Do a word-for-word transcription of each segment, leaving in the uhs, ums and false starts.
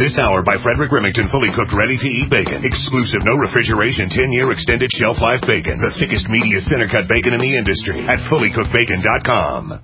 This hour by Frederick Remington, fully cooked, ready-to-eat bacon. Exclusive, no refrigeration, ten-year extended shelf life bacon. The thickest, meatiest center-cut bacon in the industry at fully cooked bacon dot com.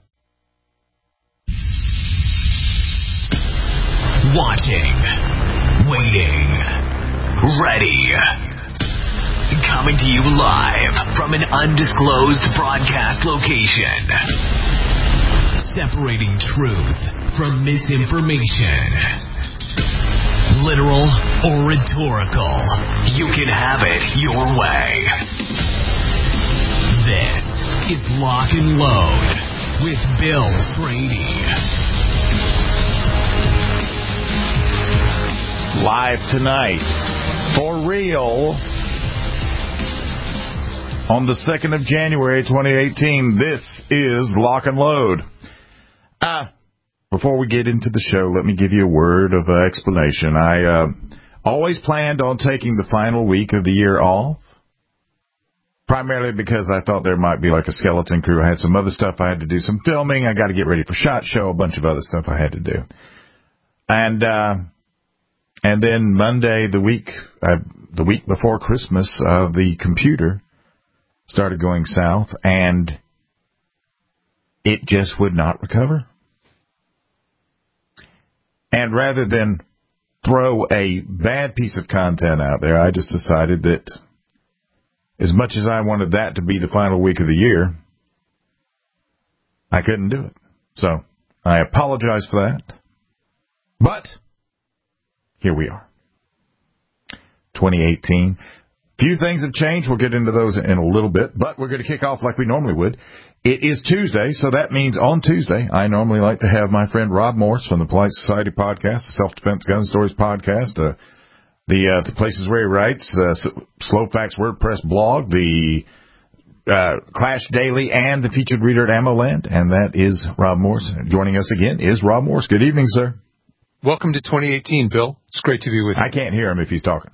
Watching, waiting, ready. Coming to you live from an undisclosed broadcast location. Separating truth from misinformation. Literal or rhetorical, you can have it your way. This is Lock and Load with Bill Brady. Live tonight, for real, on the second of January, twenty eighteen, this is Lock and Load. Ah. Before we get into the show, let me give you a word of uh, explanation. I uh, always planned on taking the final week of the year off, primarily because I thought there might be like a skeleton crew. I had some other stuff I had to do, some filming. I got to get ready for SHOT Show, a bunch of other stuff I had to do. And uh, and then Monday, the week uh, the week before Christmas, uh, the computer started going south, and it just would not recover. And rather than throw a bad piece of content out there, I just decided that as much as I wanted that to be the final week of the year, I couldn't do it. So I apologize for that. But here we are. twenty eighteen. Few things have changed. We'll get into those in a little bit, but we're going to kick off like we normally would. It is Tuesday, so that means on Tuesday, I normally like to have my friend Rob Morse from the Polite Society podcast, the Self-Defense Gun Stories podcast, uh, the uh, the places where he writes, uh, Slow Facts WordPress blog, the uh, Clash Daily, and the featured reader at AmmoLand, and that is Rob Morse. Joining us again is Rob Morse. Good evening, sir. Welcome to twenty eighteen, Bill. It's great to be with you. I can't hear him if he's talking.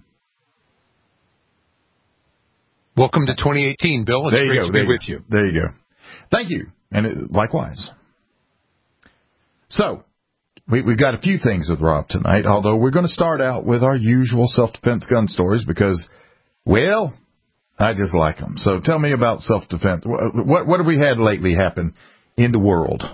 Welcome to twenty eighteen, Bill. It's there you great go. to there be you with go. you. There you go. Thank you, and it, likewise. So, we, we've got a few things with Rob tonight, although we're going to start out with our usual self-defense gun stories because, well, I just like them. So tell me about self-defense. What, what, what have we had lately happen in the world?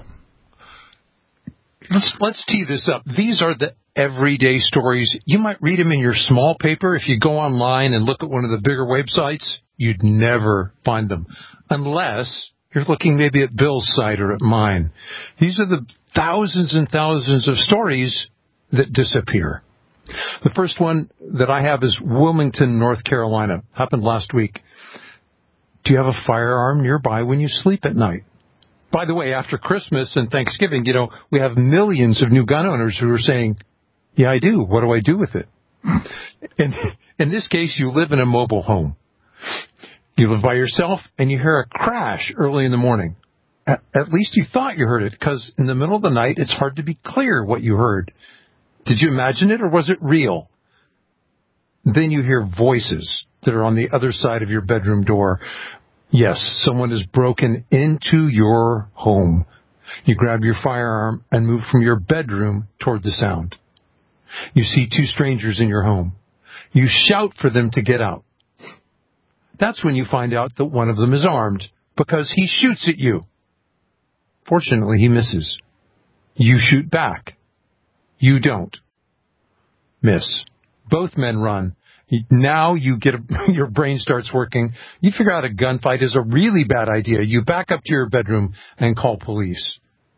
Let's, let's tee this up. These are the everyday stories. You might read them in your small paper. If you go online and look at one of the bigger websites, you'd never find them unless you're looking maybe at Bill's site or at mine. These are the thousands and thousands of stories that disappear. The first one that I have is Wilmington, North Carolina. Happened last week. Do you have a firearm nearby when you sleep at night? By the way, after Christmas and Thanksgiving, you know, we have millions of new gun owners who are saying, yeah, I do. What do I do with it? And in this case, you live in a mobile home. You live by yourself, and you hear a crash early in the morning. At, at least you thought you heard it, because in the middle of the night, it's hard to be clear what you heard. Did you imagine it, or was it real? Then you hear voices that are on the other side of your bedroom door. Yes, someone has broken into your home. You grab your firearm and move from your bedroom toward the sound. You see two strangers in your home. You shout for them to get out. That's when you find out that one of them is armed because he shoots at you. Fortunately, he misses. You shoot back. You don't. Miss. Both men run. Now you get a, your brain starts working. You figure out a gunfight is a really bad idea. You back up to your bedroom and call police.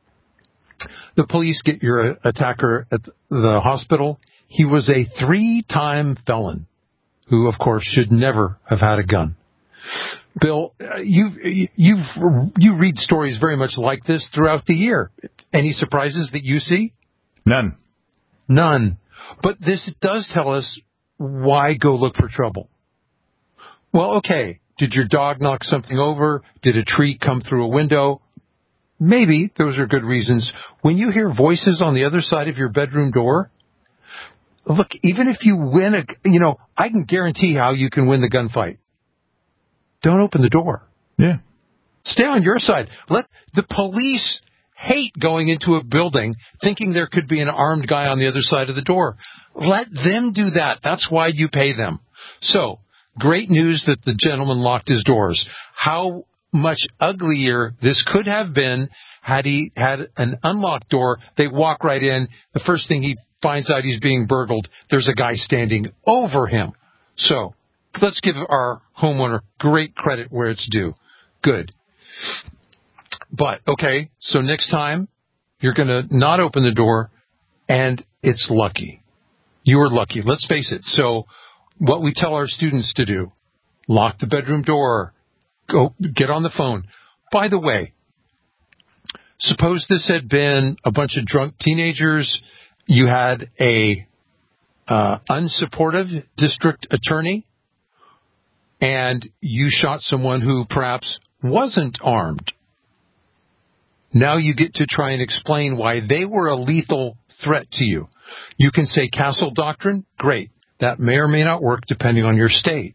The police get your attacker at the hospital. He was a three-time felon who, of course, should never have had a gun. Bill, you you've you read stories very much like this throughout the year. Any surprises that you see? None. None. But this does tell us why go look for trouble. Well, okay. Did your dog knock something over? Did a tree come through a window? Maybe those are good reasons. When you hear voices on the other side of your bedroom door, look, even if you win a, you know, I can guarantee how you can win the gunfight. Don't open the door. Yeah. Stay on your side. Let the police hate going into a building thinking there could be an armed guy on the other side of the door. Let them do that. That's why you pay them. So, great news that the gentleman locked his doors. How much uglier this could have been had he had an unlocked door. They walk right in. The first thing he finds out he's being burgled, there's a guy standing over him. So, let's give our homeowner great credit where it's due. Good. But, okay, so next time, you're going to not open the door, and it's lucky. You were lucky. Let's face it. So, what we tell our students to do, lock the bedroom door, go get on the phone. By the way, suppose this had been a bunch of drunk teenagers. You had a uh, unsupportive district attorney, and you shot someone who perhaps wasn't armed. Now you get to try and explain why they were a lethal threat to you. You can say castle doctrine. Great. That may or may not work depending on your state.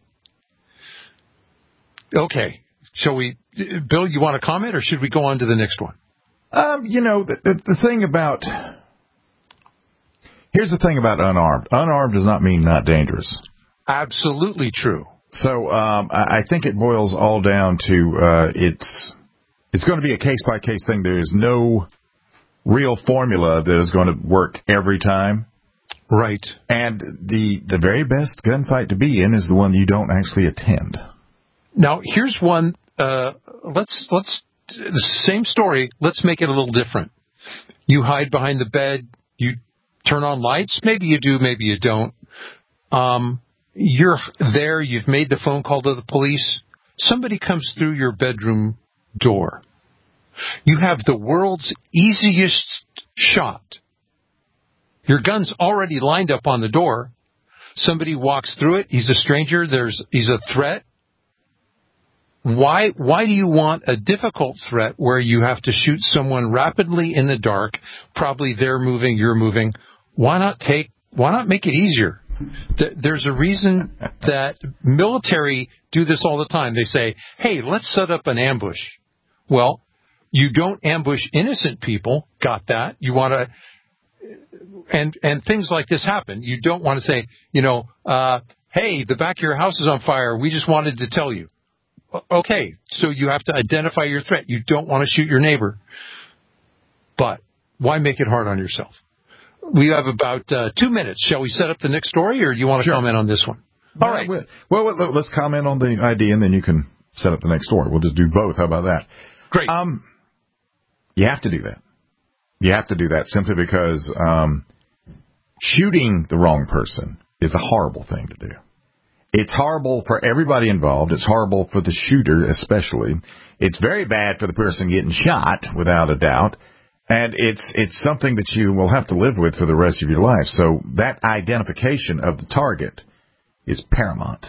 Okay. Shall we, Bill, you want to comment, or should we go on to the next one? Um, you know, the, the, the thing about, here's the thing about unarmed. Unarmed does not mean not dangerous. Absolutely true. So um, I, I think it boils all down to uh, it's it's going to be a case-by-case thing. There is no real formula that is going to work every time. Right. And the the very best gunfight to be in is the one you don't actually attend. Now, here's one. Uh, let's let's the same story. Let's make it a little different. You hide behind the bed. You turn on lights. Maybe you do. Maybe you don't. Um, you're there. You've made the phone call to the police. Somebody comes through your bedroom door. You have the world's easiest shot. Your gun's already lined up on the door. Somebody walks through it. He's a stranger. There's he's a threat. Why why do you want a difficult threat where you have to shoot someone rapidly in the dark? Probably they're moving, you're moving. Why not take why not make it easier? There's a reason that military do this all the time. They say, "Hey, let's set up an ambush." Well, you don't ambush innocent people. Got that? You want to And and things like this happen. You don't want to say, you know, uh, hey, the back of your house is on fire. We just wanted to tell you. Okay, so you have to identify your threat. You don't want to shoot your neighbor. But why make it hard on yourself? We have about uh, two minutes. Shall we set up the next story, or do you want to Sure. comment on this one? All right. Well, well, let's comment on the idea, and then you can set up the next story. We'll just do both. How about that? Great. Um, you have to do that. You have to do that simply because um, shooting the wrong person is a horrible thing to do. It's horrible for everybody involved. It's horrible for the shooter especially. It's very bad for the person getting shot, without a doubt. And it's it's something that you will have to live with for the rest of your life. So that identification of the target is paramount.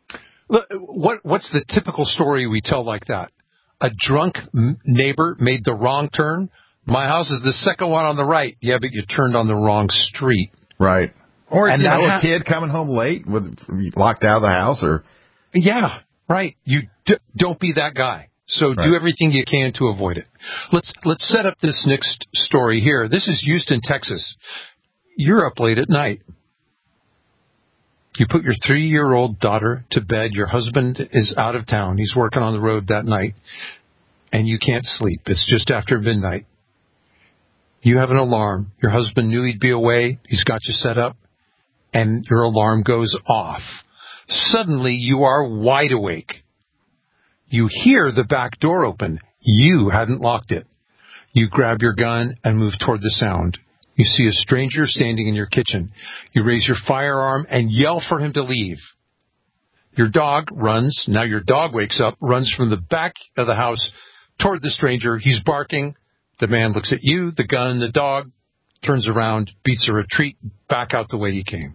What What's the typical story we tell like that? A drunk neighbor made the wrong turn. My house is the second one on the right. Yeah, but you turned on the wrong street. Right. Or and you know, ha- a kid coming home late, with locked out of the house, or yeah, right. You d- don't be that guy. So right. do everything you can to avoid it. Let's let's set up this next story here. This is Houston, Texas. You're up late at night. You put your three-year-old daughter to bed. Your husband is out of town. He's working on the road that night, and you can't sleep. It's just after midnight. You have an alarm. Your husband knew he'd be away. He's got you set up, and your alarm goes off. Suddenly, you are wide awake. You hear the back door open. You hadn't locked it. You grab your gun and move toward the sound. You see a stranger standing in your kitchen. You raise your firearm and yell for him to leave. Your dog runs. Now your dog wakes up, runs from the back of the house toward the stranger. He's barking. The man looks at you, the gun, the dog, turns around, beats a retreat, back out the way he came.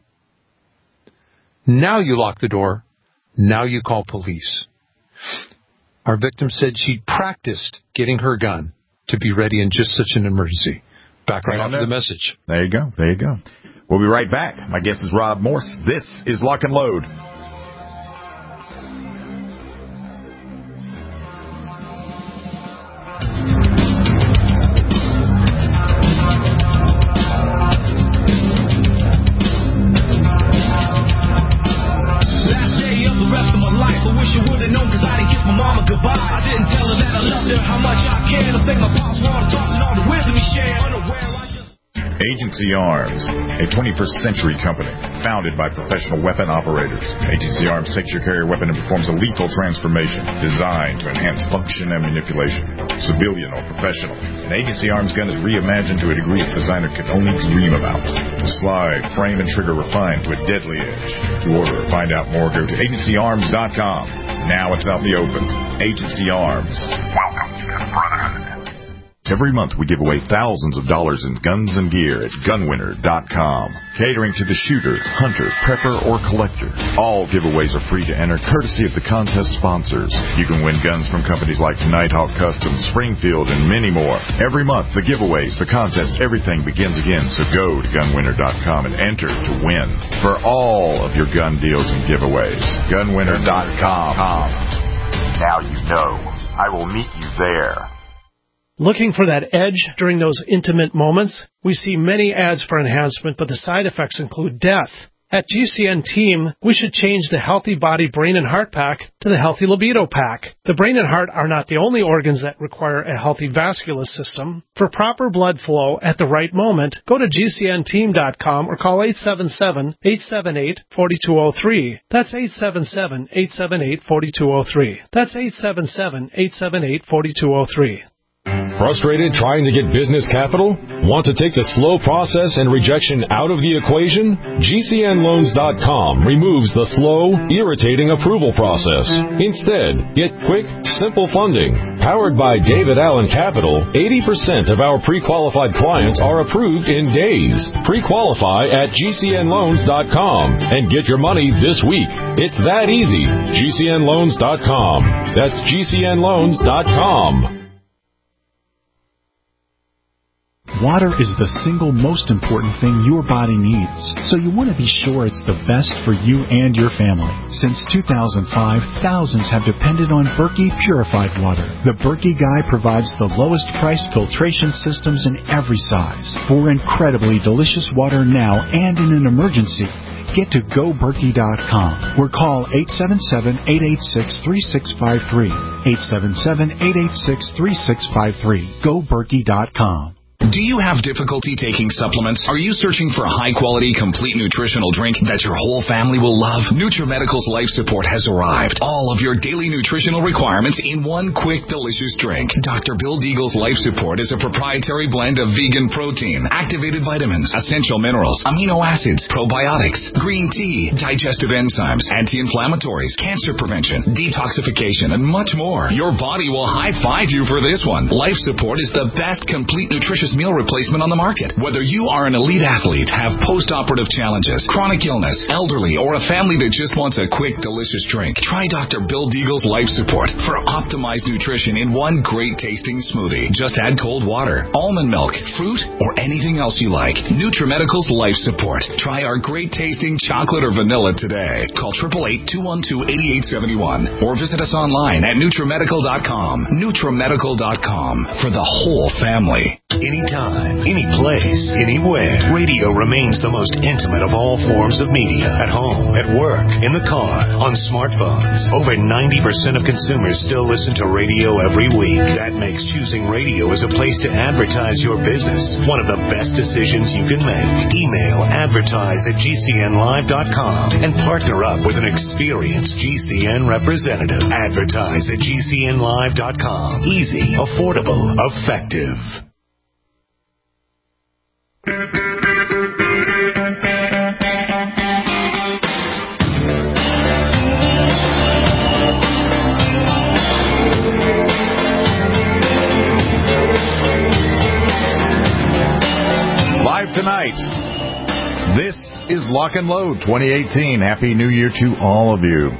Now you lock the door. Now you call police. Our victim said she'd practiced getting her gun to be ready in just such an emergency. Back right after the message. There you go. There you go. We'll be right back. My guest is Rob Morse. This is Lock and Load. Agency Arms, a twenty-first century company founded by professional weapon operators. Agency Arms takes your carrier weapon and performs a lethal transformation designed to enhance function and manipulation. Civilian or professional, an Agency Arms gun is reimagined to a degree its designer could only dream about. The slide, frame, and trigger refined to a deadly edge. To order or find out more, go to agency arms dot com. Now it's out in the open. Agency Arms. Welcome to the Brotherhood. Every month we give away thousands of dollars in guns and gear at gun winner dot com. Catering to the shooter, hunter, prepper, or collector. All giveaways are free to enter, courtesy of the contest sponsors. You can win guns from companies like Nighthawk Customs, Springfield, and many more. Every month, the giveaways, the contests, everything begins again. So go to gun winner dot com and enter to win for all of your gun deals and giveaways. gun winner dot com. Now you know. I will meet you there. Looking for that edge during those intimate moments? We see many ads for enhancement, but the side effects include death. At G C N Team, we should change the Healthy Body Brain and Heart Pack to the Healthy Libido Pack. The brain and heart are not the only organs that require a healthy vascular system. For proper blood flow at the right moment, go to G C N team dot com or call eight seven seven, eight seven eight, four two zero three. That's eight seven seven, eight seven eight, four two zero three. That's eight seven seven, eight seven eight, four two zero three. Frustrated trying to get business capital? Want to take the slow process and rejection out of the equation? G C N loans dot com removes the slow, irritating approval process. Instead, get quick, simple funding. Powered by David Allen Capital, eighty percent of our pre-qualified clients are approved in days. Pre-qualify at G C N loans dot com and get your money this week. It's that easy. G C N loans dot com. That's G C N loans dot com. Water is the single most important thing your body needs, so you want to be sure it's the best for you and your family. Since two thousand five, thousands have depended on Berkey purified water. The Berkey Guy provides the lowest priced filtration systems in every size. For incredibly delicious water now and in an emergency, get to go berkey dot com or call eight seven seven, eight eight six, three six five three. eight seven seven, eight eight six, three six five three. go berkey dot com. Do you have difficulty taking supplements? Are you searching for a high-quality, complete nutritional drink that your whole family will love? NutriMedical's Life Support has arrived. All of your daily nutritional requirements in one quick, delicious drink. Doctor Bill Deagle's Life Support is a proprietary blend of vegan protein, activated vitamins, essential minerals, amino acids, probiotics, green tea, digestive enzymes, anti-inflammatories, cancer prevention, detoxification, and much more. Your body will high-five you for this one. Life Support is the best complete nutritious meal replacement on the market. Whether you are an elite athlete, have post-operative challenges, chronic illness, elderly, or a family that just wants a quick, delicious drink, try Doctor Bill Deagle's Life Support for optimized nutrition in one great tasting smoothie. Just add cold water, almond milk, fruit, or anything else you like. NutriMedical's Life Support. Try our great tasting chocolate or vanilla today. Call eight eight eight, two one two, eight eight seven one or visit us online at NutriMedical dot com. NutriMedical dot com for the whole family. Anytime, any place, anywhere, radio remains the most intimate of all forms of media. At home, at work, in the car, on smartphones. Over ninety percent of consumers still listen to radio every week. That makes choosing radio as a place to advertise your business one of the best decisions you can make. Email advertise at G C N live dot com and partner up with an experienced G C N representative. Advertise at G C N live dot com. Easy, affordable, effective. Live tonight, this is Lock and Load twenty eighteen. Happy New Year to all of you.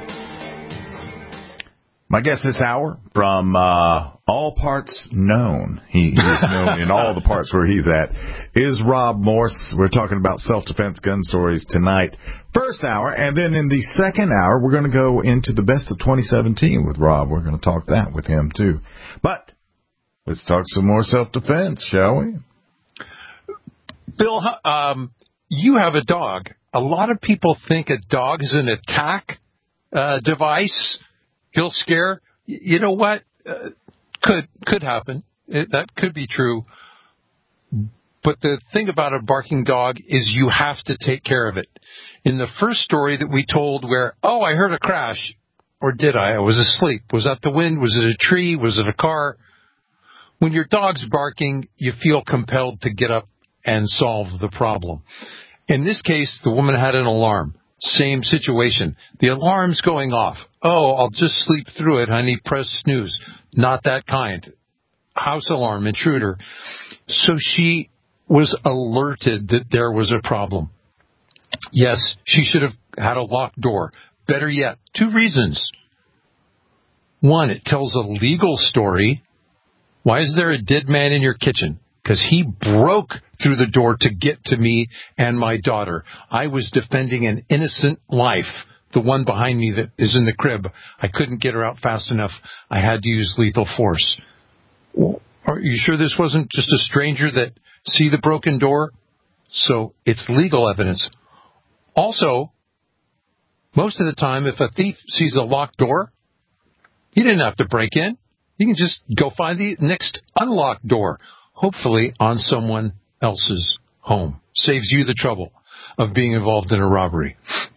My guest this hour, from uh, all parts known, he is known in all the parts where he's at, is Rob Morse. We're talking about self-defense gun stories tonight. First hour, and then in the second hour, we're going to go into the best of twenty seventeen with Rob. We're going to talk that with him, too. But let's talk some more self-defense, shall we? Bill, um, you have a dog. A lot of people think a dog is an attack uh, device. He'll scare. You know what? Uh, could could happen. It, that could be true. But the thing about a barking dog is you have to take care of it. In the first story that we told where, oh, I heard a crash, or did I? I was asleep. Was that the wind? Was it a tree? Was it a car? When your dog's barking, you feel compelled to get up and solve the problem. In this case, the woman had an alarm. Same situation. The alarm's going off. Oh, I'll just sleep through it, honey. Press snooze. Not that kind. House alarm, intruder. So she was alerted that there was a problem. Yes, she should have had a locked door. Better yet, two reasons. One, it tells a legal story. Why is there a dead man in your kitchen? Because he broke through the door to get to me and my daughter. I was defending an innocent life, the one behind me that is in the crib. I couldn't get her out fast enough. I had to use lethal force. Are you sure this wasn't just a stranger that see the broken door? So it's legal evidence. Also, most of the time, if a thief sees a locked door, he didn't have to break in. You can just go find the next unlocked door, hopefully on someone else's home. Saves you the trouble of being involved in a robbery.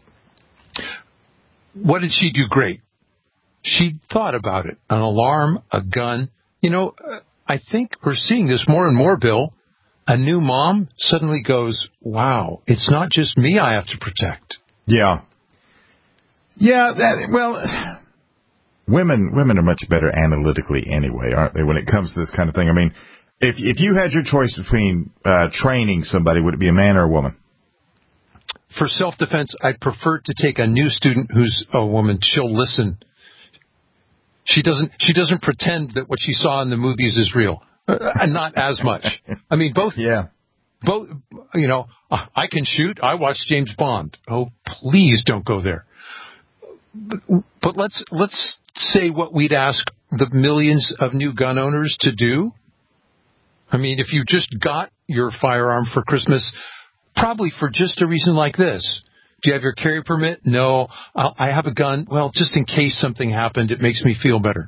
What did she do great? She thought about it. An alarm, a gun. You know, I think we're seeing this more and more, Bill. A new mom suddenly goes, wow, it's not just me I have to protect. Yeah. Yeah, that, well, women women are much better analytically anyway, aren't they, when it comes to this kind of thing? I mean, if if you had your choice between uh, training somebody, would it be a man or a woman? For self-defense, I'd prefer to take a new student who's a woman. She'll listen. She doesn't She doesn't pretend that what she saw in the movies is real. Uh, not as much. I mean, both. Yeah. Both. You know, I can shoot. I watch James Bond. Oh, please don't go there. But, but let's let's say what we'd ask the millions of new gun owners to do. I mean, if you just got your firearm for Christmas, probably for just a reason like this. Do you have your carry permit? No. I'll, I have a gun. Well, just in case something happened, it makes me feel better.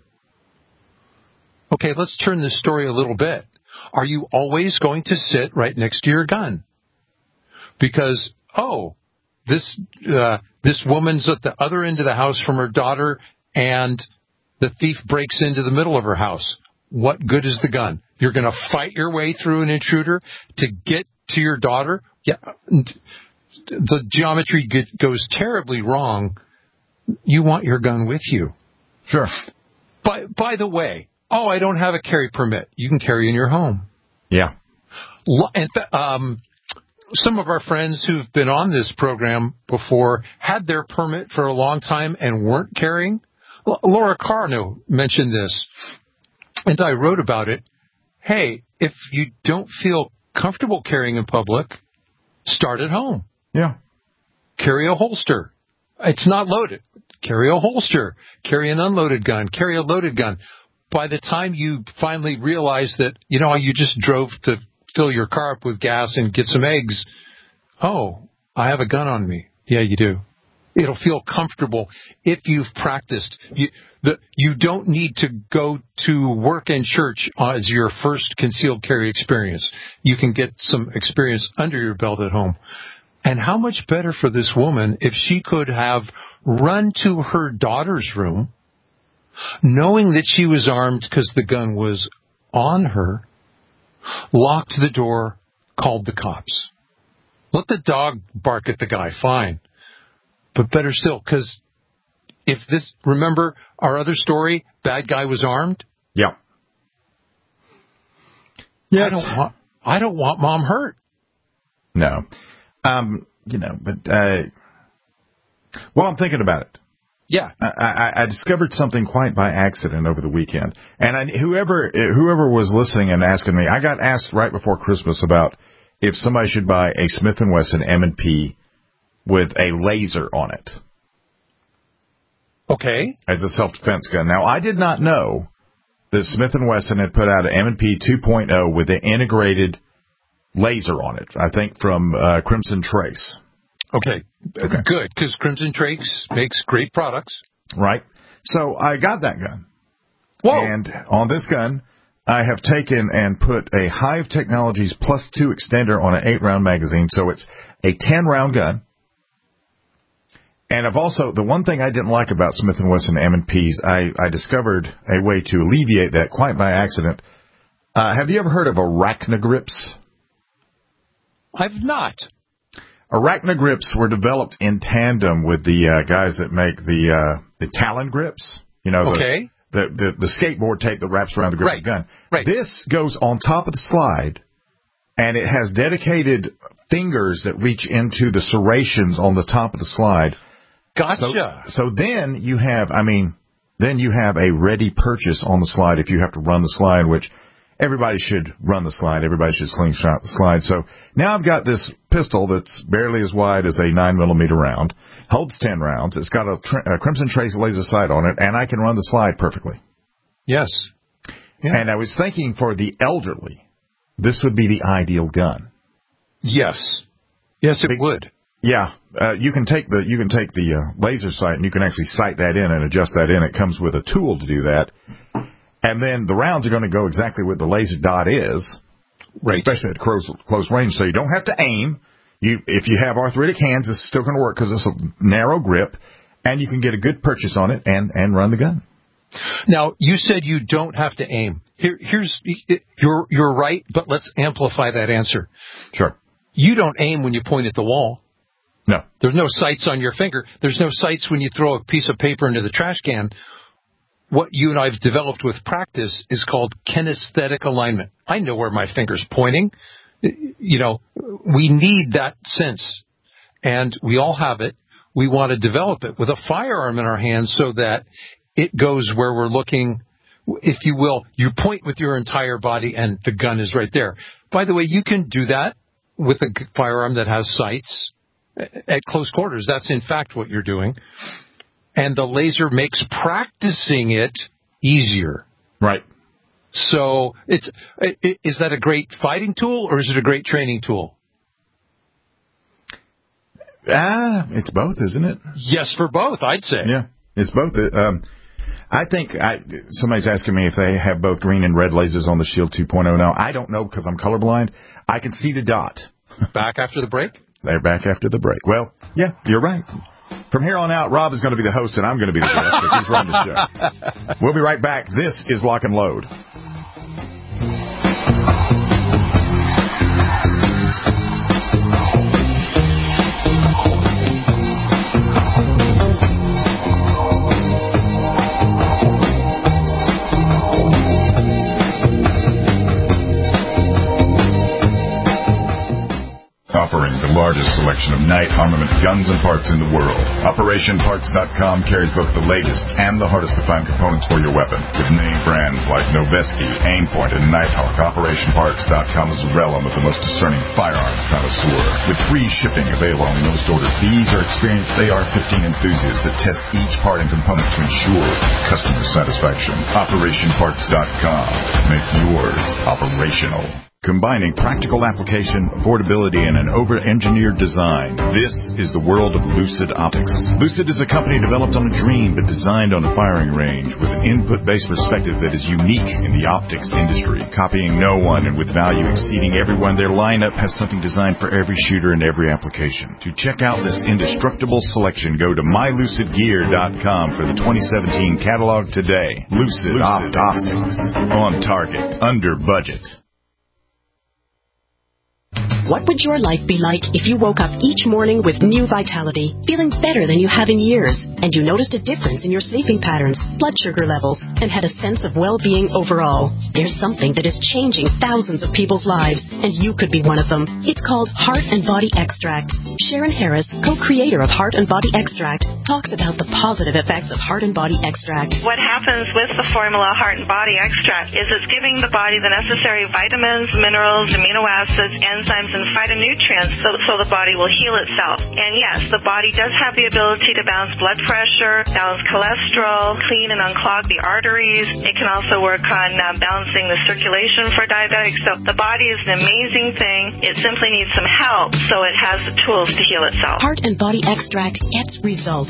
Okay, let's turn this story a little bit. Are you always going to sit right next to your gun? Because, oh, this uh, this woman's at the other end of the house from her daughter, and the thief breaks into the middle of her house. What good is the gun? You're going to fight your way through an intruder to get to your daughter? Yeah, the geometry goes terribly wrong. You want your gun with you. Sure. By, by the way, oh, I don't have a carry permit. You can carry in your home. Yeah. And th- um, some of our friends who've been on this program before had their permit for a long time and weren't carrying. L- Laura Carno mentioned this, and I wrote about it. Hey, if you don't feel comfortable carrying in public, start at home. Yeah. Carry a holster. It's not loaded. Carry a holster. Carry an unloaded gun. Carry a loaded gun. By the time you finally realize that, you know, you just drove to fill your car up with gas and get some eggs. Oh, I have a gun on me. Yeah, you do. It'll feel comfortable if you've practiced. You, the, you don't need to go to work and church as your first concealed carry experience. You can get some experience under your belt at home. And how much better for this woman if she could have run to her daughter's room, knowing that she was armed because the gun was on her, locked the door, called the cops. Let the dog bark at the guy, fine. But better still, because if this, remember our other story, bad guy was armed? Yeah. Yes. I don't want, I don't want mom hurt. No. Um, you know, but, uh, well, I'm thinking about it. Yeah. I, I, I discovered something quite by accident over the weekend. And I, whoever, whoever was listening and asking me, I got asked right before Christmas about if somebody should buy a Smith and Wesson M and P with a laser on it. Okay. As a self-defense gun. Now, I did not know that Smith and Wesson had put out an M and P two point oh with an integrated laser on it, I think from uh, Crimson Trace. Okay. okay. Good, because Crimson Trace makes great products. Right. So I got that gun. Whoa. And on this gun, I have taken and put a Hive Technologies plus two extender on an eight-round magazine, so it's a ten-round gun. And I've also, the one thing I didn't like about Smith and Wesson M and P's, I, I discovered a way to alleviate that quite by accident. Uh, have you ever heard of Arachnogrips? I've not. Arachnogrips were developed in tandem with the uh, guys that make the uh, the Talon grips. You know, the, okay. the, the, the skateboard tape that wraps around the grip right. of the gun. Right. This goes on top of the slide, and it has dedicated fingers that reach into the serrations on the top of the slide. Gotcha. So, so then you have, I mean, then you have a ready purchase on the slide if you have to run the slide, which everybody should run the slide. Everybody should slingshot the slide. So now I've got this pistol that's barely as wide as a nine millimeter round, holds ten rounds. It's got a, tr- a Crimson Trace laser sight on it, and I can run the slide perfectly. Yes. Yeah. And I was thinking for the elderly, this would be the ideal gun. Yes. Yes, it Be- would. Yeah, uh, you can take the you can take the uh, laser sight and you can actually sight that in and adjust that in. It comes with a tool to do that, and then the rounds are going to go exactly where the laser dot is, right. especially at close close range. So you don't have to aim. You if you have arthritic hands, it's still going to work because it's a narrow grip, and you can get a good purchase on it and and run the gun. Now you said you don't have to aim. Here, here's you're you're right, but let's amplify that answer. Sure. You don't aim when you point at the wall. No. There's no sights on your finger. There's no sights when you throw a piece of paper into the trash can. What you and I have developed with practice is called kinesthetic alignment. I know where my finger's pointing. You know, we need that sense, and we all have it. We want to develop it with a firearm in our hands so that it goes where we're looking, if you will. You point with your entire body, and the gun is right there. By the way, you can do that with a firearm that has sights at close quarters. That's in fact what you're doing. And the laser makes practicing it easier. Right. So it's is that a great fighting tool or is it a great training tool? Ah, it's both, isn't it? Yes, for both, I'd say. Yeah, it's both. Um, I think I, somebody's asking me if they have both green and red lasers on the Shield two point oh now. I don't know because I'm colorblind. I can see the dot. Back after the break? They're back after the break. Well, yeah, you're right. From here on out, Rob is going to be the host, and I'm going to be the guest because he's running the show. We'll be right back. This is Lock and Load. Offering the largest selection of night armament guns and parts in the world, Operation Parts dot com carries both the latest and the hardest to find components for your weapon. With name brands like Noveske, Aimpoint, and Nighthawk, Operation Parts dot com is the realm of the most discerning firearms connoisseur. With free shipping available on most orders, these are experienced A R fifteen enthusiasts that test each part and component to ensure customer satisfaction. Operation Parts dot com. Make yours operational. Combining practical application, affordability, and an over-engineered design. This is the world of Lucid Optics. Lucid is a company developed on a dream but designed on a firing range with an input-based perspective that is unique in the optics industry. Copying no one and with value exceeding everyone, their lineup has something designed for every shooter and every application. To check out this indestructible selection, go to my lucid gear dot com for the twenty seventeen catalog today. Lucid, Lucid Optics. On target. Under budget. What would your life be like if you woke up each morning with new vitality, feeling better than you have in years, and you noticed a difference in your sleeping patterns, blood sugar levels, and had a sense of well-being overall? There's something that is changing thousands of people's lives, and you could be one of them. It's called Heart and Body Extract. Sharon Harris, co-creator of Heart and Body Extract, talks about the positive effects of Heart and Body Extract. What happens with the formula Heart and Body Extract is it's giving the body the necessary vitamins, minerals, amino acids, enzymes, and phytonutrients so, so the body will heal itself. And yes, the body does have the ability to balance blood pressure, balance cholesterol, clean and unclog the arteries. It can also work on uh, balancing the circulation for diabetics. So the body is an amazing thing. It simply needs some help so it has the tools to heal itself. Heart and Body Extract gets results.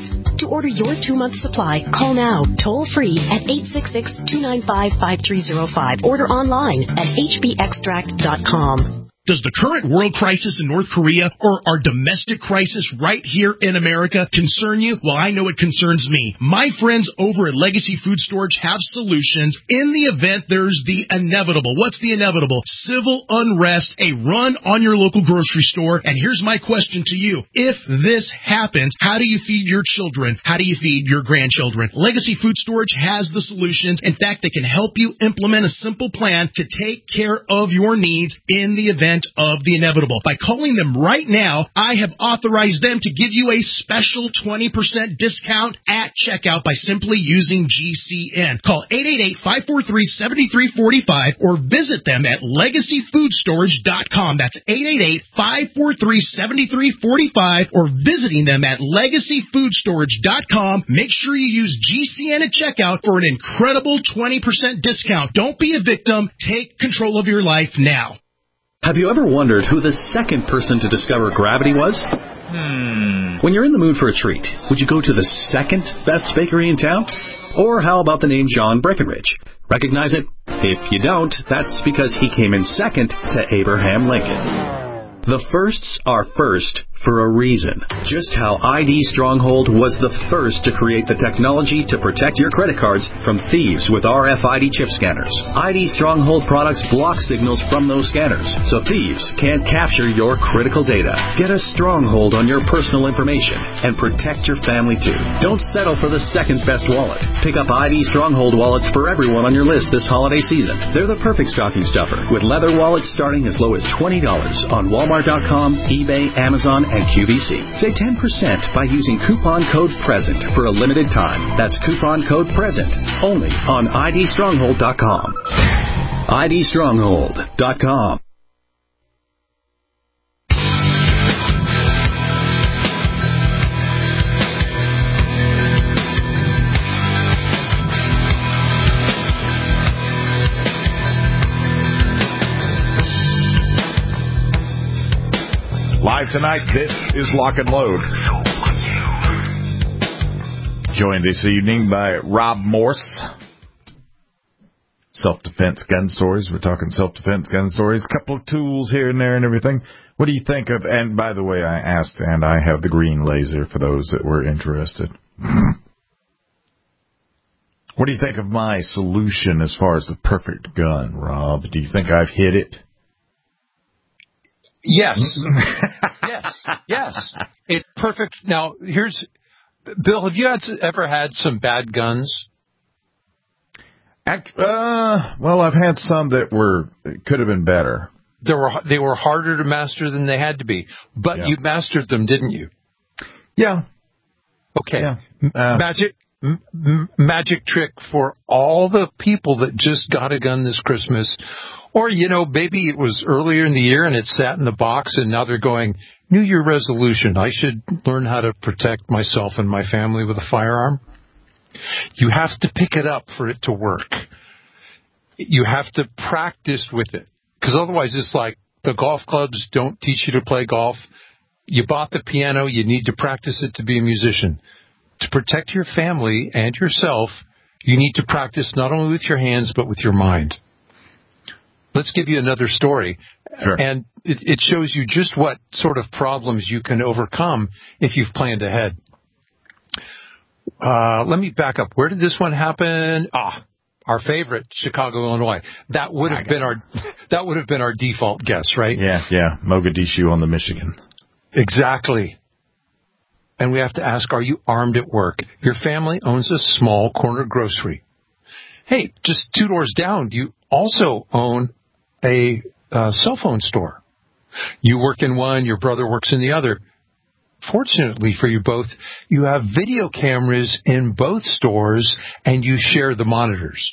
To order your two-month supply, call now, toll-free at eight six six, two nine five, five three zero five. Order online at h b extract dot com. Does the current world crisis in North Korea or our domestic crisis right here in America concern you? Well, I know it concerns me. My friends over at Legacy Food Storage have solutions in the event there's the inevitable. What's the inevitable? Civil unrest, a run on your local grocery store. And here's my question to you. If this happens, how do you feed your children? How do you feed your grandchildren? Legacy Food Storage has the solutions. In fact, they can help you implement a simple plan to take care of your needs in the event of the inevitable. By calling them right now, I have authorized them to give you a special twenty percent discount at checkout by simply using G C N. Call eight eight eight, five four three, seven three four five or visit them at legacy food storage dot com. That's eight eight eight, five four three, seven three four five or visiting them at legacy food storage dot com. Make sure you use G C N at checkout for an incredible twenty percent discount. Don't be a victim. Take control of your life now. Have you ever wondered who the second person to discover gravity was? Hmm. When you're in the mood for a treat, would you go to the second best bakery in town? Or how about the name John Breckenridge? Recognize it? If you don't, that's because he came in second to Abraham Lincoln. The firsts are first for a reason. Just how I D Stronghold was the first to create the technology to protect your credit cards from thieves with R F I D chip scanners. I D Stronghold products block signals from those scanners, so thieves can't capture your critical data. Get a stronghold on your personal information and protect your family too. Don't settle for the second best wallet. Pick up I D Stronghold wallets for everyone on your list this holiday season. They're the perfect stocking stuffer, with leather wallets starting as low as twenty dollars on Walmart dot com, eBay, Amazon, and Q V C. Save ten percent by using coupon code PRESENT for a limited time. That's coupon code PRESENT only on I D stronghold dot com. I D stronghold dot com. Live tonight, this is Lock and Load. Joined this evening by Rob Morse. Self-defense gun stories. We're talking self-defense gun stories. A couple of tools here and there and everything. What do you think of, and by the way, I asked, and I have the green laser for those that were interested. What do you think of my solution as far as the perfect gun, Rob? Do you think I've hit it? Yes. yes. Yes. It's perfect. Now, here's, Bill, have you had, ever had some bad guns? Act, uh, well, I've had some that were, could have been better. They were, they were harder to master than they had to be. But yeah. You mastered them, didn't you? Yeah. Okay. Yeah. Uh, magic, m- magic trick for all the people that just got a gun this Christmas. Or, you know, maybe it was earlier in the year and it sat in the box and now they're going, New Year resolution, I should learn how to protect myself and my family with a firearm. You have to pick it up for it to work. You have to practice with it. Because otherwise it's like the golf clubs don't teach you to play golf. You bought the piano, you need to practice it to be a musician. To protect your family and yourself, you need to practice not only with your hands but with your mind. Let's give you another story. Sure. And it, it shows you just what sort of problems you can overcome if you've planned ahead. Uh, let me back up. Where did this one happen? Ah, our favorite, Chicago, Illinois. That would have been our that would have been our default guess, right? Yeah, yeah. Mogadishu on the Michigan. Exactly. And we have to ask, are you armed at work? Your family owns a small corner grocery. Hey, just two doors down, you also own a uh, cell phone store. You work in one, your brother works in the other. Fortunately for you both, you have video cameras in both stores and you share the monitors.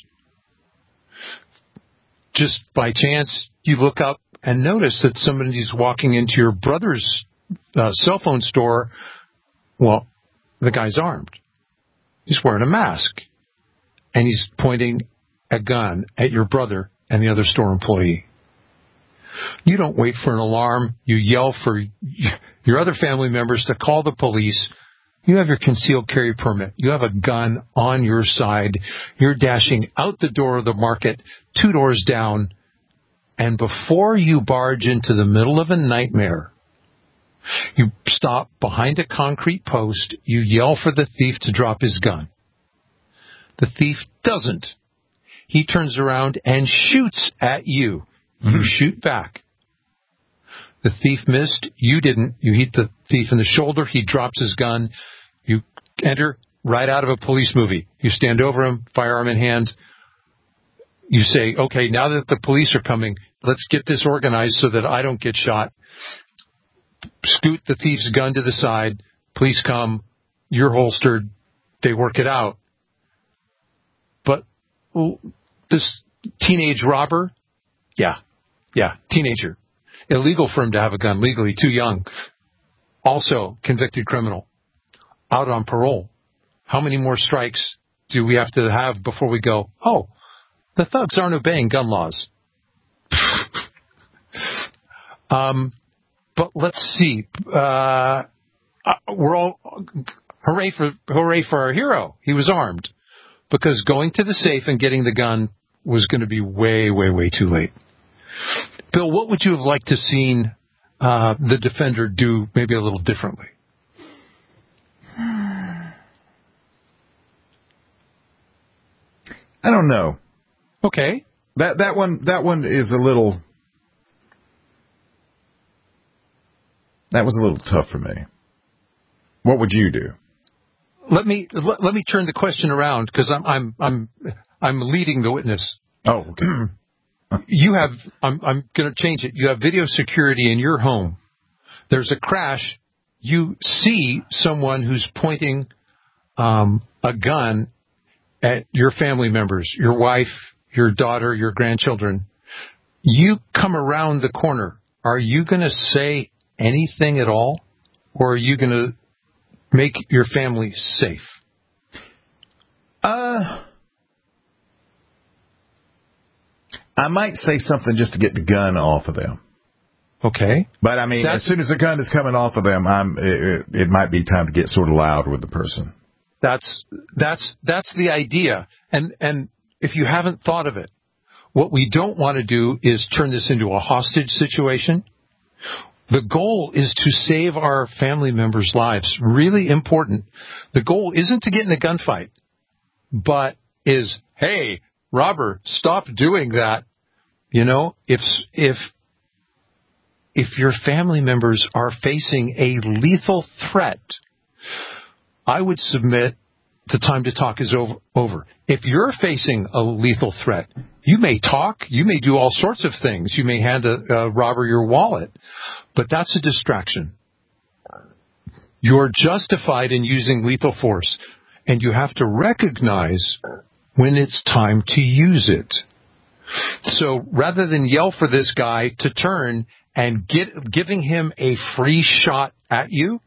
Just by chance, you look up and notice that somebody's walking into your brother's uh, cell phone store. Well, the guy's armed. He's wearing a mask. And he's pointing a gun at your brother and the other store employee. You don't wait for an alarm. You yell for your other family members to call the police. You have your concealed carry permit. You have a gun on your side. You're dashing out the door of the market, two doors down. And before you barge into the middle of a nightmare, you stop behind a concrete post. You yell for the thief to drop his gun. The thief doesn't. He turns around and shoots at you. Mm-hmm. You shoot back. The thief missed. You didn't. You hit the thief in the shoulder. He drops his gun. You enter right out of a police movie. You stand over him, firearm in hand. You say, okay, now that the police are coming, let's get this organized so that I don't get shot. Scoot the thief's gun to the side. Police come. You're holstered. They work it out. But well, this teenage robber, yeah, yeah, teenager. Illegal for him to have a gun legally, too young. Also convicted criminal. Out on parole. How many more strikes do we have to have before we go, oh, the thugs aren't obeying gun laws? um, but let's see. Uh, we're all, hooray for, hooray for our hero. He was armed. Because going to the safe and getting the gun was going to be way, way, way too late. Bill, what would you have liked to seen uh, the defender do maybe a little differently? I don't know. Okay. That that one that one is a little that was a little tough for me. What would you do? Let me let, let me turn the question around because I'm I'm I'm I'm leading the witness. Oh, okay. You have, I'm, I'm going to change it. You have video security in your home. There's a crash. You see someone who's pointing um, a gun at your family members, your wife, your daughter, your grandchildren. You come around the corner. Are you going to say anything at all? Or are you going to make your family safe? Uh... I might say something just to get the gun off of them. Okay. But, I mean, That's, as soon as the gun is coming off of them, I'm, it, it might be time to get sort of loud with the person. That's that's that's the idea. And and if you haven't thought of it, what we don't want to do is turn this into a hostage situation. The goal is to save our family members' lives. Really important. The goal isn't to get in a gunfight, but is, hey, robber, stop doing that. You know, if if if your family members are facing a lethal threat, I would submit the time to talk is over. over. If you're facing a lethal threat, you may talk, you may do all sorts of things. You may hand a, a robber your wallet, but that's a distraction. You're justified in using lethal force, and you have to recognize when it's time to use it. So rather than yell for this guy to turn and get giving him a free shot at you,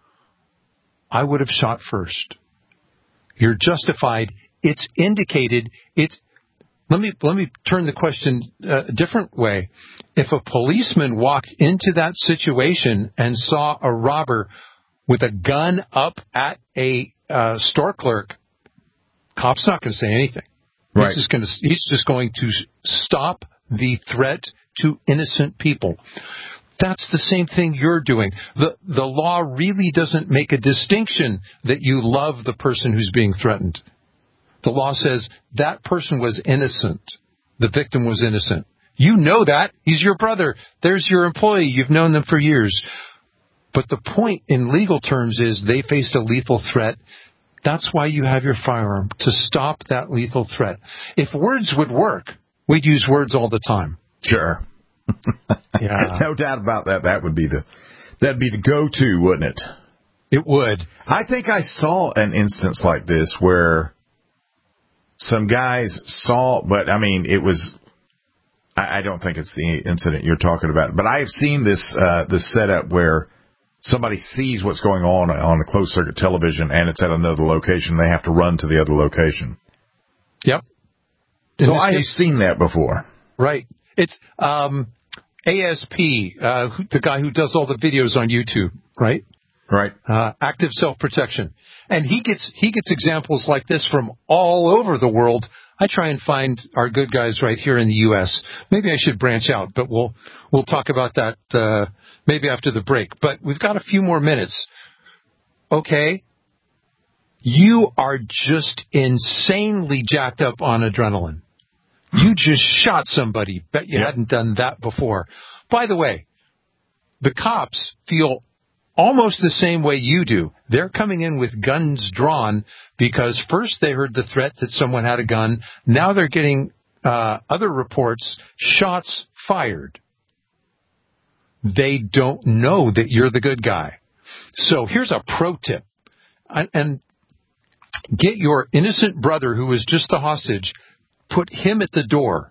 I would have shot first. You're justified. It's indicated. It's. Let me let me turn the question uh, a different way. If a policeman walked into that situation and saw a robber with a gun up at a uh, store clerk, cop's not going to say anything. Right. He's just going to he's just going to stop the threat to innocent people. That's the same thing you're doing. The the law really doesn't make a distinction that you love the person who's being threatened. The law says that person was innocent. The victim was innocent. You know that. He's your brother. There's your employee. You've known them for years. But the point in legal terms is they faced a lethal threat. That's why you have your firearm, to stop that lethal threat. If words would work, we'd use words all the time. Sure. Yeah. No doubt about that. That would be the that'd be the go-to, wouldn't it? It would. I think I saw an instance like this where some guys saw, but I mean, it was. I, I don't think it's the incident you're talking about, but I have seen this uh, this setup where somebody sees what's going on on a closed circuit television, and it's at another location. They have to run to the other location. Yep. So I have seen that before. Right. It's um, A S P, uh, who, the guy who does all the videos on YouTube, right? Right. Uh, active self-protection. And he gets he gets examples like this from all over the world. I try and find our good guys right here in the U S. Maybe I should branch out, but we'll we'll talk about that uh, maybe after the break. But we've got a few more minutes. Okay. You are just insanely jacked up on adrenaline. You just shot somebody. Bet you yep. hadn't done that before. By the way, the cops feel almost the same way you do. They're coming in with guns drawn because first they heard the threat that someone had a gun. Now they're getting uh, other reports, shots fired. They don't know that you're the good guy. So here's a pro tip. And get your innocent brother who was just the hostage, put him at the door.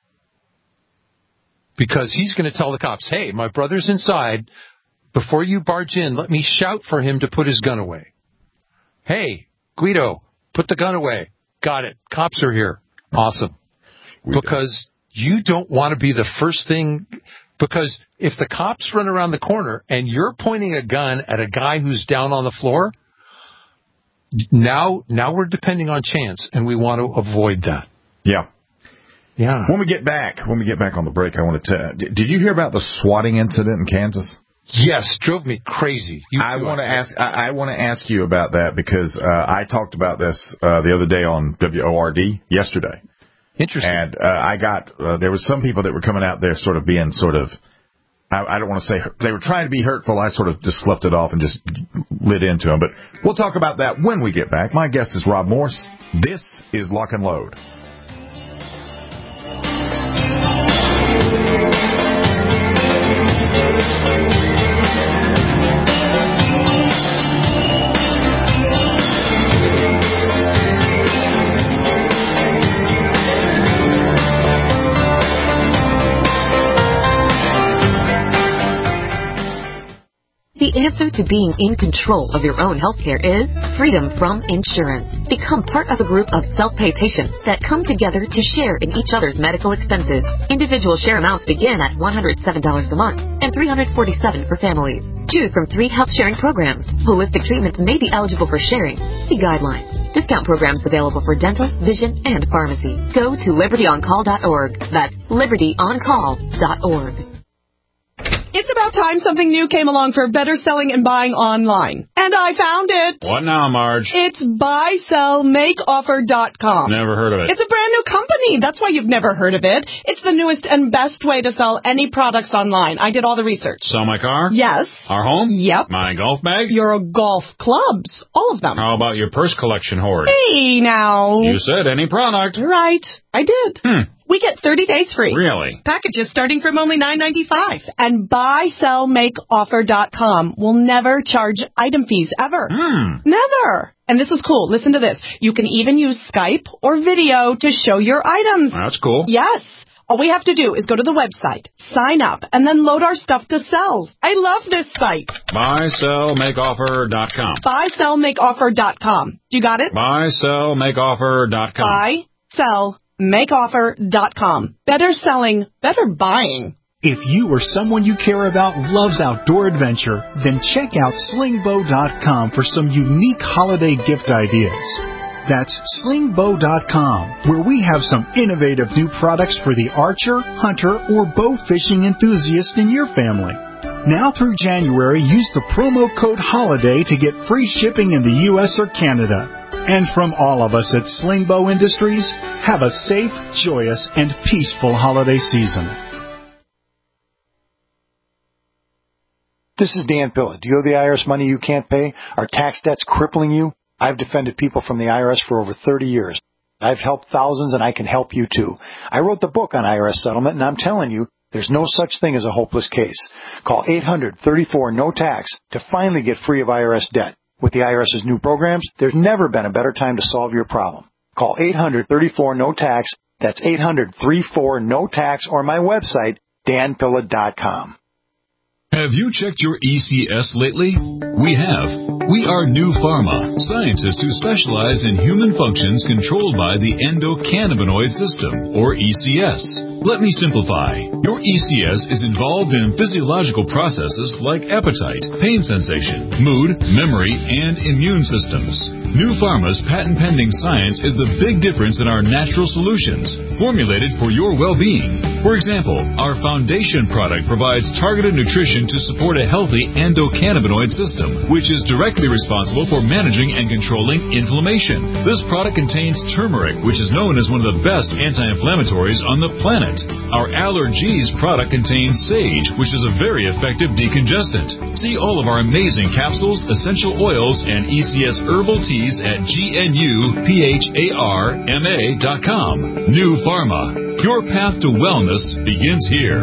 Because he's going to tell the cops, hey, my brother's inside. Before you barge in, let me shout for him to put his gun away. Hey, Guido, put the gun away. Got it. Cops are here. Awesome. We because don't. you don't want to be the first thing. Because if the cops run around the corner and you're pointing a gun at a guy who's down on the floor, now now we're depending on chance, and we want to avoid that. Yeah. Yeah. When we get back, when we get back on the break, I want to tell. Did you hear about the swatting incident in Kansas? Yes, drove me crazy. You I want to ask. I, I want to ask you about that because uh, I talked about this uh, the other day on W O R D yesterday. Interesting. And uh, I got uh, there was some people that were coming out there, sort of being sort of. I, I don't want to say they were trying to be hurtful. I sort of just sloughed it off and just lit into them. But we'll talk about that when we get back. My guest is Rob Morse. This is Lock and Load. The answer to being in control of your own healthcare is freedom from insurance. Become part of a group of self-pay patients that come together to share in each other's medical expenses. Individual share amounts begin at one hundred seven dollars a month and three hundred forty-seven dollars for families. Choose from three health sharing programs. Holistic treatments may be eligible for sharing. See guidelines. Discount programs available for dental, vision, and pharmacy. Go to liberty on call dot org. That's liberty on call dot org. It's about time something new came along for better selling and buying online. And I found it. What now, Marge? It's buy sell make offer dot com. Never heard of it. It's a brand new company. That's why you've never heard of it. It's the newest and best way to sell any products online. I did all the research. Sell my car? Yes. Our home? Yep. My golf bag? Your golf clubs. All of them. How about your purse collection hoard? Hey, now. You said any product. Right. I did. Hmm. We get thirty days free. Really? Packages starting from only nine ninety-five. And buy sell make offer dot com will never charge item fees ever. Hmm. Never. And this is cool. Listen to this. You can even use Skype or video to show your items. That's cool. Yes. All we have to do is go to the website, sign up, and then load our stuff to sell. I love this site. buy sell make offer dot com. buy sell make offer dot com. You got it? buy sell make offer dot com. buy sell make offer dot com. Better selling, better buying. If you or someone you care about loves outdoor adventure, then check out sling bow dot com for some unique holiday gift ideas. That's sling bow dot com, where we have some innovative new products for the archer, hunter, or bow fishing enthusiast in your family. Now through January, use the promo code HOLIDAY to get free shipping in the U S or Canada. And from all of us at Sling Bow Industries, have a safe, joyous, and peaceful holiday season. This is Dan Pilla. Do you owe the I R S money you can't pay? Are tax debts crippling you? I've defended people from the I R S for over thirty years. I've helped thousands, and I can help you too. I wrote the book on I R S settlement, and I'm telling you, there's no such thing as a hopeless case. Call eight hundred thirty-four no tax to finally get free of I R S debt. With the IRS's new programs, there's never been a better time to solve your problem. Call eight hundred thirty-four no tax. That's eight hundred thirty-four no tax, or my website, dan pilla dot com. Have you checked your E C S lately? We have. We are New Pharma, scientists who specialize in human functions controlled by the endocannabinoid system, or E C S. Let me simplify. Your E C S is involved in physiological processes like appetite, pain sensation, mood, memory, and immune systems. New Pharma's patent-pending science is the big difference in our natural solutions, formulated for your well-being. For example, our Foundation product provides targeted nutrition to support a healthy endocannabinoid system, which is directly responsible for managing and controlling inflammation. This product contains turmeric, which is known as one of the best anti-inflammatories on the planet. Our Allergies product contains sage, which is a very effective decongestant. See all of our amazing capsules, essential oils, and E C S herbal teas at G N U P H A R M A dot com. New Pharma. Your path to wellness begins here.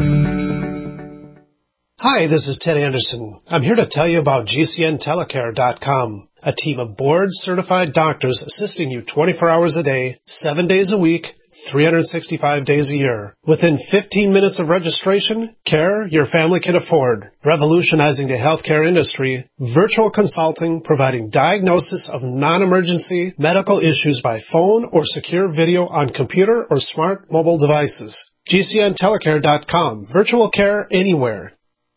Hi, this is Ted Anderson. I'm here to tell you about G C N telecare dot com, a team of board-certified doctors assisting you twenty-four hours a day, seven days a week, three hundred sixty-five days a year. Within fifteen minutes of registration, care your family can afford. Revolutionizing the healthcare industry, virtual consulting providing diagnosis of non-emergency medical issues by phone or secure video on computer or smart mobile devices. G C N telecare dot com. Virtual care anywhere.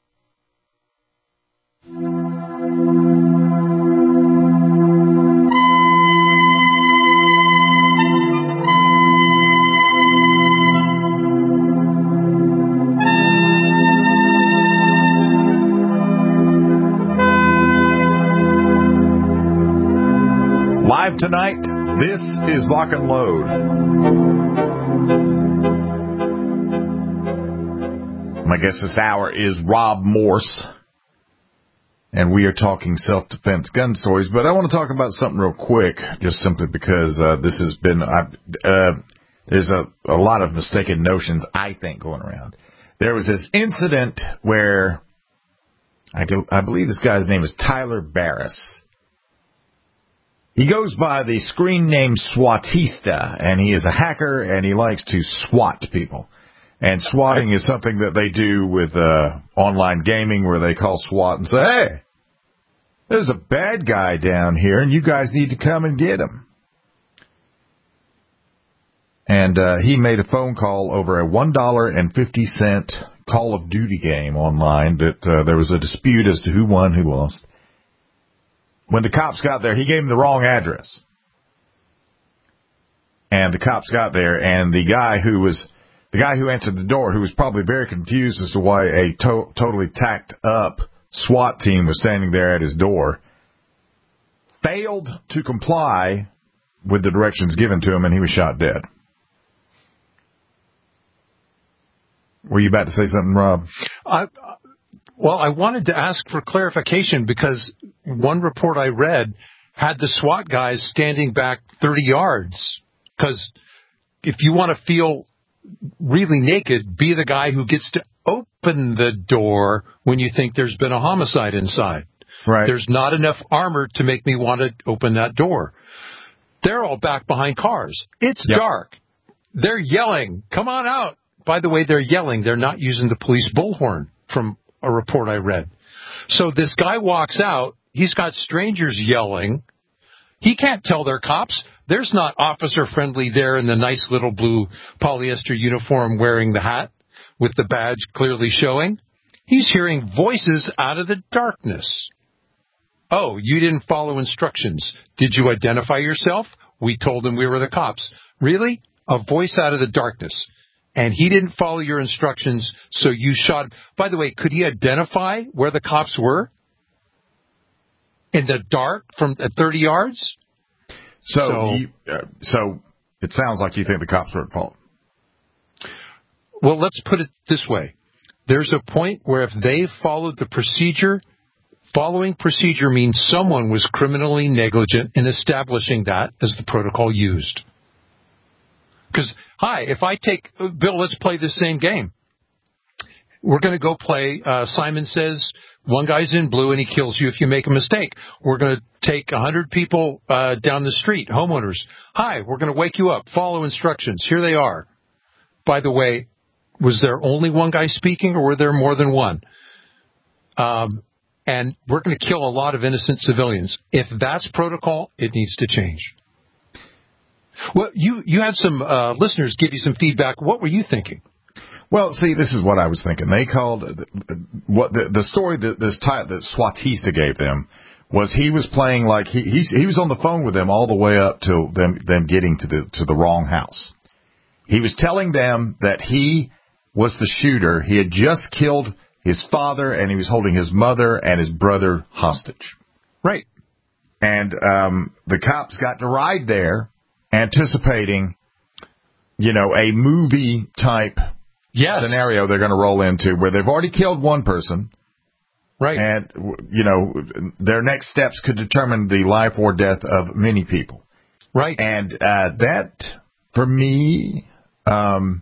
Live tonight, this is Lock and Load. My guest this hour is Rob Morse, and we are talking self-defense gun stories, but I want to talk about something real quick, just simply because uh, this has been, uh, there's a, a lot of mistaken notions, I think, going around. There was this incident where, I, do, I believe this guy's name is Tyler Barris. He goes by the screen name Swatista, and he is a hacker, and he likes to swat people. And swatting is something that they do with uh, online gaming, where they call SWAT and say, hey, there's a bad guy down here, and you guys need to come and get him. And uh, he made a phone call over a one dollar and fifty cent Call of Duty game online that uh, there was a dispute as to who won, who lost. When the cops got there, he gave them the wrong address. And the cops got there, and the guy who was the guy who answered the door, who was probably very confused as to why a to- totally tacked up SWAT team was standing there at his door, failed to comply with the directions given to him, and he was shot dead. Were you about to say something, Rob? I, well, I wanted to ask for clarification because one report I read had the SWAT guys standing back thirty yards. Because if you want to feel really naked, be the guy who gets to open the door when you think there's been a homicide inside. Right. There's not enough armor to make me want to open that door. They're all back behind cars. It's yep. dark. They're yelling, come on out. By the way, they're yelling. They're not using the police bullhorn from a report I read. So this guy walks out. He's got strangers yelling. He can't tell they're cops. There's not officer friendly there in the nice little blue polyester uniform wearing the hat with the badge clearly showing. He's hearing voices out of the darkness. Oh, you didn't follow instructions. Did you identify yourself? We told him we were the cops. Really? A voice out of the darkness. And he didn't follow your instructions, so you shot him. By the way, could he identify where the cops were? In the dark from at thirty yards? So, so, you, uh, so it sounds like you think the cops were at fault. Well, let's put it this way. There's a point where if they followed the procedure, following procedure means someone was criminally negligent in establishing that as the protocol used. Because, hi, if I take, Bill, let's play the same game. We're going to go play, uh, Simon Says, one guy's in blue and he kills you if you make a mistake. We're going to take one hundred people uh, down the street, homeowners. Hi, we're going to wake you up. Follow instructions. Here they are. By the way, was there only one guy speaking or were there more than one? Um, and we're going to kill a lot of innocent civilians. If that's protocol, it needs to change. Well, you, you had some uh, listeners give you some feedback. What were you thinking? Well, see, this is what I was thinking. They called what the, the story that this type that Swatista gave them was he was playing like he he's, he was on the phone with them all the way up to them them getting to the to the wrong house. He was telling them that he was the shooter. He had just killed his father, and he was holding his mother and his brother hostage. Right. And um, the cops got to ride there, anticipating, you know, a movie-type yes. scenario they're going to roll into where they've already killed one person. Right. And, you know, their next steps could determine the life or death of many people. Right. And uh, that, for me, um,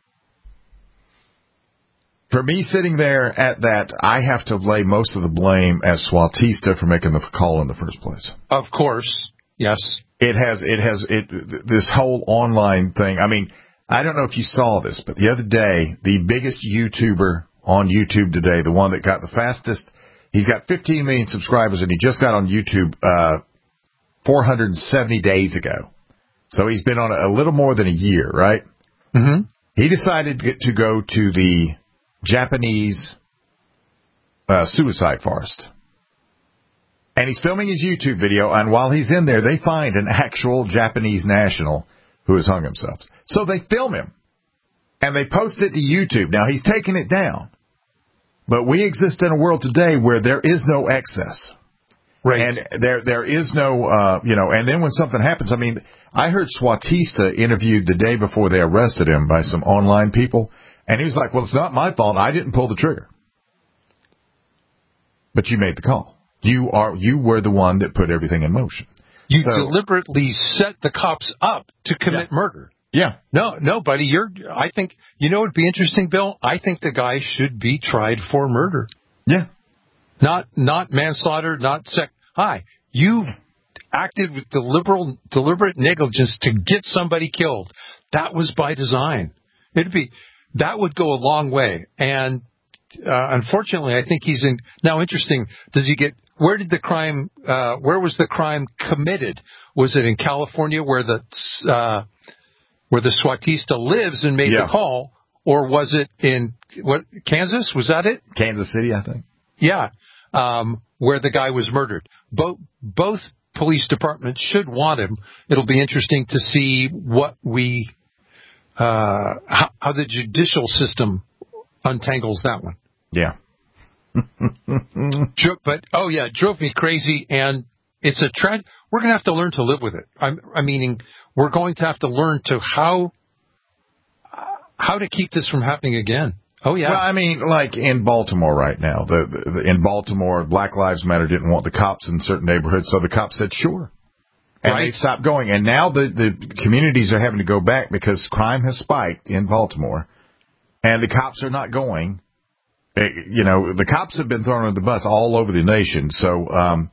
for me sitting there at that, I have to lay most of the blame as Swatista for making the call in the first place. Of course. Yes. It has, it has, it, this whole online thing. I mean, I don't know if you saw this, but the other day, the biggest YouTuber on YouTube today, the one that got the fastest, he's got fifteen million subscribers, and he just got on YouTube uh, four hundred seventy days ago. So he's been on a, a little more than a year, right? Mm-hmm. He decided to, get, to go to the Japanese uh, suicide forest. And he's filming his YouTube video, and while he's in there, they find an actual Japanese national who has hung himself. So they film him, and they post it to YouTube. Now, he's taking it down. But we exist in a world today where there is no excess. Right. And there there is no, uh, you know, and then when something happens, I mean, I heard Swatista interviewed the day before they arrested him by some online people, and he was like, well, it's not my fault. I didn't pull the trigger. But you made the call. You are you were the one that put everything in motion. You so, deliberately set the cops up to commit yeah. murder. Yeah. No, no, buddy. You're. I think you know. It'd be interesting, Bill. I think the guy should be tried for murder. Yeah. Not not manslaughter. Not sec. Hi, you acted with deliberate deliberate negligence to get somebody killed. That was by design. It'd be that would go a long way. And uh, unfortunately, I think he's in now. Interesting. Does he get? Where did the crime? Uh, where was the crime committed? Was it in California, where the uh, where the Swatista lives and made yeah. the call, or was it in what Kansas? Was that it? Kansas City, I think. Yeah, um, where the guy was murdered. Both both police departments should want him. It'll be interesting to see what we uh, how, how the judicial system untangles that one. Yeah. But oh yeah, it drove me crazy, and it's a trend. We're going to have to learn to live with it. I'm, I meaning, we're going to have to learn to how how to keep this from happening again. Oh yeah. Well, I mean, like in Baltimore right now, the, the in Baltimore, Black Lives Matter didn't want the cops in certain neighborhoods, so the cops said sure, and right. they stopped going. And now the the communities are having to go back because crime has spiked in Baltimore, and the cops are not going. You know, the cops have been thrown under the bus all over the nation. So um,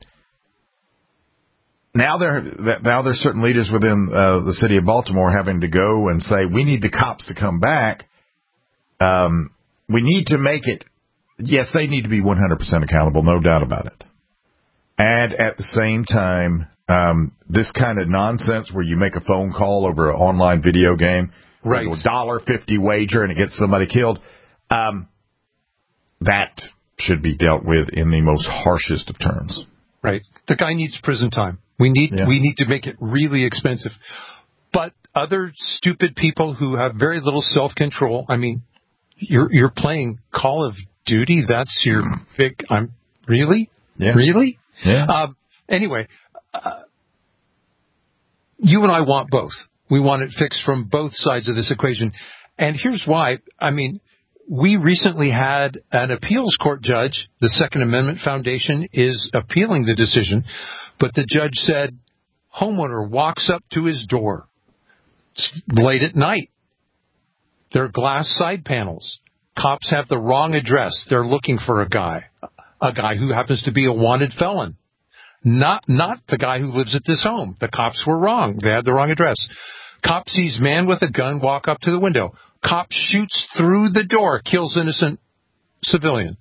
now there now there's certain leaders within uh, the city of Baltimore having to go and say, we need the cops to come back. Um, we need to make it, yes, they need to be one hundred percent accountable, no doubt about it. And at the same time, um, this kind of nonsense where you make a phone call over an online video game, right? A one dollar fifty wager and it gets somebody killed. Um, That should be dealt with in the most harshest of terms. Right. The guy needs prison time. We need yeah. we need to make it really expensive. But other stupid people who have very little self-control, I mean, you're you're playing Call of Duty. That's your big. I'm really, yeah. really. Yeah. Um, anyway, uh, you and I want both. We want it fixed from both sides of this equation, and here's why. I mean. We recently had an appeals court judge. The Second Amendment Foundation is appealing the decision, but the judge said homeowner walks up to his door late at night. They're glass side panels. Cops have the wrong address. They're looking for a guy, a guy who happens to be a wanted felon. Not, not the guy who lives at this home. The cops were wrong. They had the wrong address. Cop sees man with a gun walk up to the window. Cop shoots through the door, kills innocent civilian.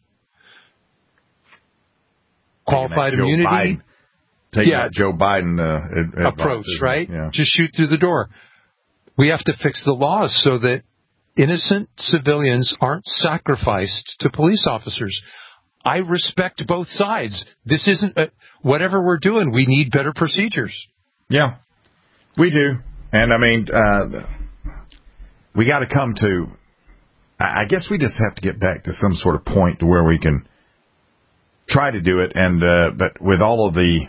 Qualified immunity. Biden, taking yeah. that Joe Biden uh, approach, advice, right? Yeah. Just shoot through the door. We have to fix the laws so that innocent civilians aren't sacrificed to police officers. I respect both sides. This isn't a, whatever we're doing. We need better procedures. Yeah, we do. And I mean, uh, we got to come to, I guess we just have to get back to some sort of point to where we can try to do it. And, uh, but with all of the,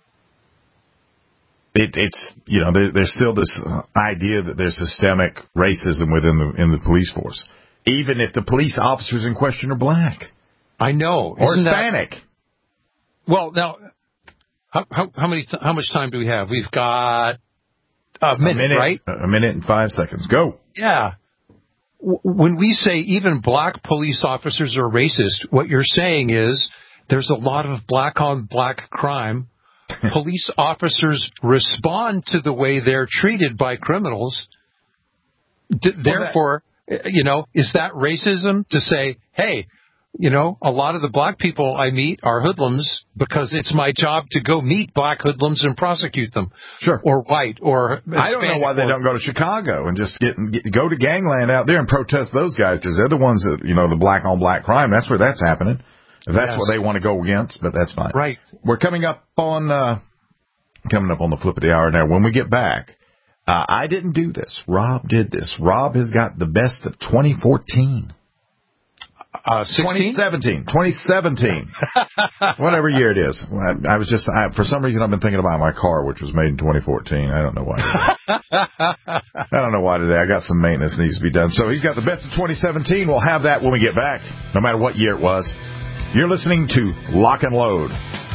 it, it's, you know, there, there's still this idea that there's systemic racism within the, in the police force. Even if the police officers in question are black. I know. Or Isn't Hispanic. That, well, now, how, how, how many? How much time do we have? We've got a minute, a minute, right? A minute and five seconds. Go. Yeah. W- when we say even black police officers are racist, what you're saying is there's a lot of black-on-black crime. Police officers respond to the way they're treated by criminals. D- well, therefore, that- you know, is that racism to say, hey, you know, a lot of the black people I meet are hoodlums because it's my job to go meet black hoodlums and prosecute them. Sure. Or white or Hispanic. I don't know why they don't go to Chicago and just get, get go to gangland out there and protest those guys because they're the ones that, you know, the black on black crime. That's where that's happening. If that's yes. what they want to go against, but that's fine. Right. We're coming up on uh, coming up on the flip of the hour now. When we get back, uh, I didn't do this. Rob did this. Rob has got the best of twenty fourteen. Uh, twenty seventeen. twenty seventeen. Whatever year it is. I, I was just, I, for some reason, I've been thinking about my car, which was made in twenty fourteen. I don't know why. I don't know why today. I got some maintenance that needs to be done. So he's got the best of twenty seventeen. We'll have that when we get back, no matter what year it was. You're listening to Lock and Load.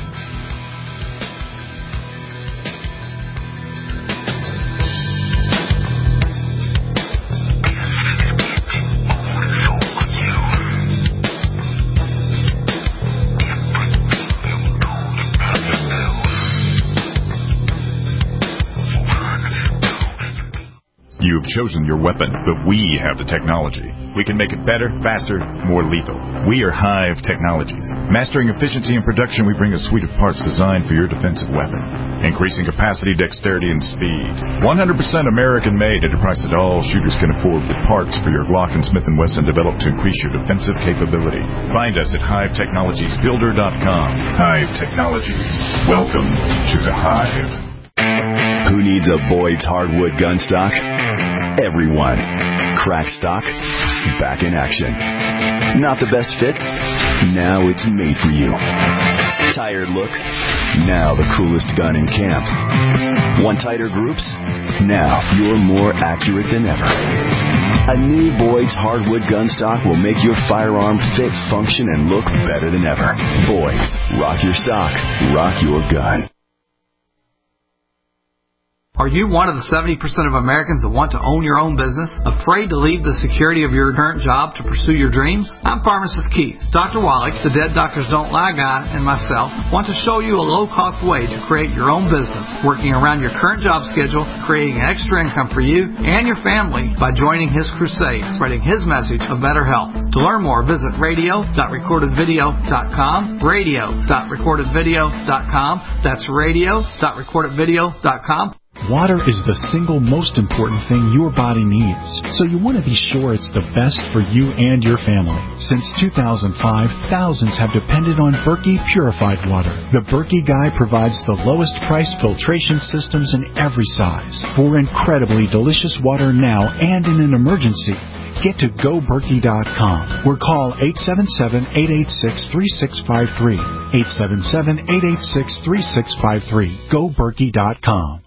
You have chosen your weapon, but we have the technology. We can make it better, faster, more lethal. We are Hive Technologies. Mastering efficiency and production, we bring a suite of parts designed for your defensive weapon. Increasing capacity, dexterity, and speed. one hundred percent American-made at a price that all shooters can afford with parts for your Glock and Smith and Wesson developed to increase your defensive capability. Find us at hive technologies builder dot com. Hive Technologies. Welcome to the Hive. Who needs a Boyd's hardwood gun stock? Everyone. Crack stock, back in action. Not the best fit? Now it's made for you. Tired look? Now the coolest gun in camp. Want tighter groups? Now you're more accurate than ever. A new Boyd's hardwood gun stock will make your firearm fit, function, and look better than ever. Boyd's. Rock your stock. Rock your gun. Are you one of the seventy percent of Americans that want to own your own business? Afraid to leave the security of your current job to pursue your dreams? I'm Pharmacist Keith. Doctor Wallach, the Dead Doctors Don't Lie guy, and myself want to show you a low-cost way to create your own business, working around your current job schedule, creating an extra income for you and your family by joining his crusade, spreading his message of better health. To learn more, visit radio dot recorded video dot com, radio dot recorded video dot com. That's radio dot recorded video dot com. Water is the single most important thing your body needs, so you want to be sure it's the best for you and your family. Since two thousand five, thousands have depended on Berkey purified water. The Berkey Guy provides the lowest price filtration systems in every size for incredibly delicious water now and in an emergency. Get to go berkey dot com or call eight seven seven, eight eight six, three six five three. eight seven seven, eight eight six, three six five three. go berkey dot com.